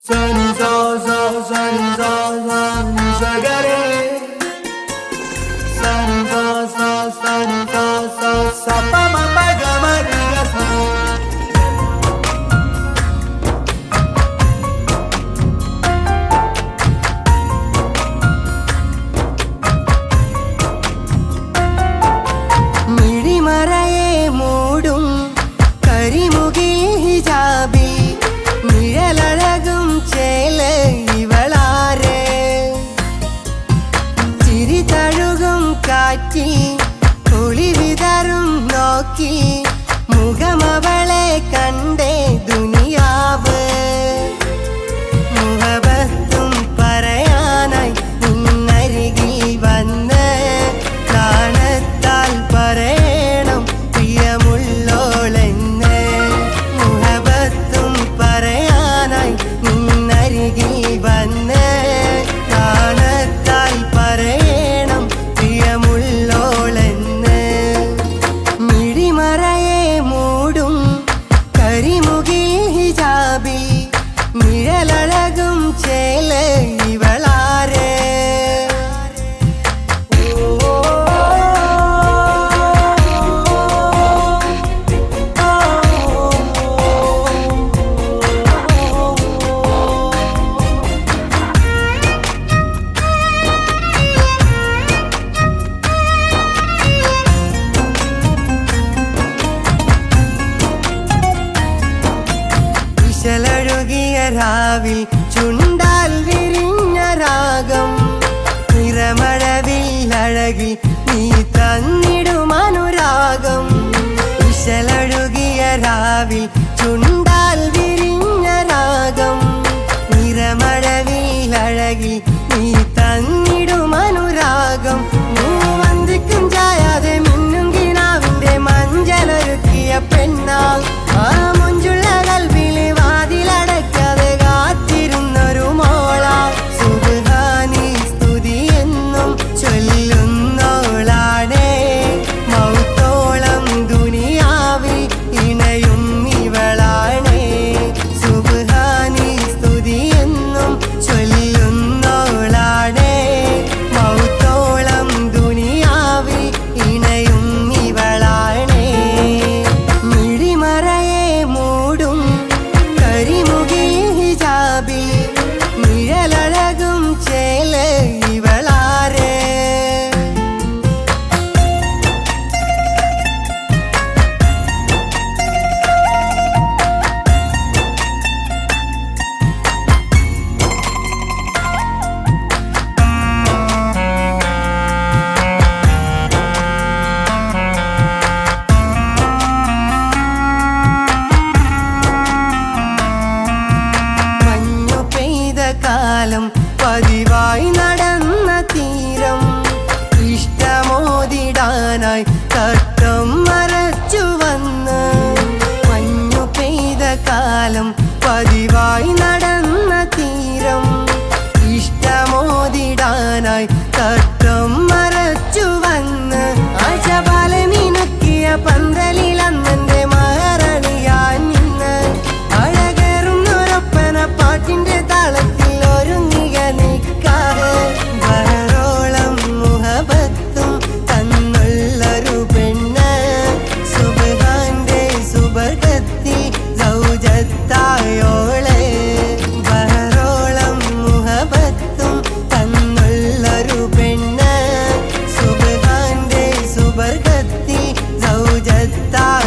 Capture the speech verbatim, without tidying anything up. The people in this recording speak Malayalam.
Sunny sa sa sunny sa sa sa ga re. Sunny sa sa sunny sa sa sa pa ma pa ga ma re ga sa. മിഴി മറയെ മൂടും കരിമുകിൽ ഹിജാബിൽ നിഴലഴകും ചേല ഇവളാരെ ചിരി തഴുകും കാറ്റിൽ കുളി വിതറും നോക്കി മുഖമവളെ കണ്ടേ ദുനിയാവ് മുഹബത്തും പറയാനായി നിന്നരികിൽ വന്ന് കാണത്താൽ പറയണം പ്രിയമുള്ളോളെന്ന് മുഹബത്തും പറയാനായി നിന്നരികിൽ വന്ന് കാണത്താൽ പറയണം പ്രിയമുള്ളോളെന്ന് മിഴിമറയെ മൂടും കരിമുകിൽ ഹിജാബിൽ നിഴലഴകും ചേല ഇവളാരെ. വിശലൊഴുകിയ രാവിൽ ചുണ്ടാൽ വിരിഞ്ഞ രാഗം നിറമഴവിൽ അഴകിൽ നീ തന്നിടും അനുരാഗം. വിശലൊഴുകിയ രാവിൽ ചുണ്ടാൽ വിരിഞ്ഞ രാഗം നിറമഴവിൽ അഴകിൽ നീ തന്നിടും അനുരാഗം. മൂവന്തിക്കും ചായാതെ മിന്നും കിനാവിന്റെ മഞ്ചലൊരുക്കിയ പെണ്ണാ ആ മുഞ്ചുള്ള കൽവിലെ വാതിലടയ്ക്കാതെ കാത്തിരുന്നൊരു മോള. സുബ്ഹാനി സ്തുതി എന്നും ചൊല്ലുന്നോളാണേ മൗത്തോളം ദുനിയാവിൽ ഇണയും ഇവളാണേ. സുബ്ഹാനി സ്തുതി എന്നും ചൊല്ലുന്നോളാണേ മൗത്തോളം ദുനിയാവിൽ ഇണയും ഇവളാണേ. മിഴിമറയെ മൂടും കരിമുകിൽ ഹിജാബിൽ നിഴലഴകും ചേല ഇവളാരെ. മഞ്ഞു പെയ്ത കാലം പതിവായി നടന്ന തീരം ഇഷ്ടമോതിടാനായി തട്ടം മറച്ചു വന്ന്. മഞ്ഞു പെയ്ത കാലം പതിവായി നടന്ന തീരം ഇഷ്ടമോതിടാനായി തട്ടം മറച്ചു വന്ന്. ആശപാല മിനുക്കിയ പന്തലിൽ അന്നെന്റെ മഹാറാണിയാൻ നിന്ന് അഴകേറുന്നൊരൊപ്പന പാട്ടിന്റെ താളത്തിൽ ഒരുങ്ങിയ നിക്കാഹ്. ബഹറോളം മുഹബത്തും തന്നുള്ളൊരു പെണ്ണ് സുബ്ഹാന്റെ സുബർഗത്തിൽ സൗജത്തായോളെ. ബഹറോളം മുഹബത്തും തന്നുള്ളൊരു പെണ്ണ് സുബ്ഹാന്റെ സുബർഗത്തിൽ സൗജത്തായോളെ.